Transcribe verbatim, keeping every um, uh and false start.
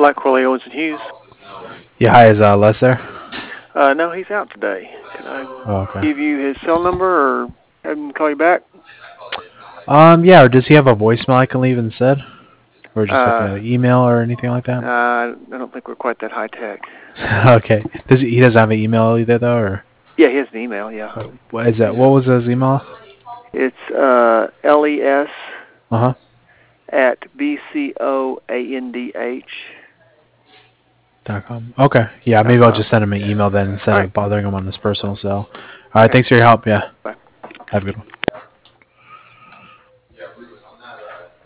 Black Corley Owens and Hughes. Yeah, hi, is uh, Les there? Uh, no, he's out today. Can I Oh, okay. give you his cell number or have him call you back? Um, yeah, or does he have a voicemail I can leave instead? Or just like Uh, an email or anything like uh, that? I don't think we're quite that high tech. Okay. Does he, he doesn't have an email either though, or Yeah, he has an email. Yeah. uh, what is that? What was his email? It's uh, les Uh huh. at bcondh. Dot com. Okay. Yeah, Dot maybe I'll com. just send him an email then All instead right. of bothering him on his personal cell. All right. Okay. Thanks for your help. Yeah. Bye. Have a good one.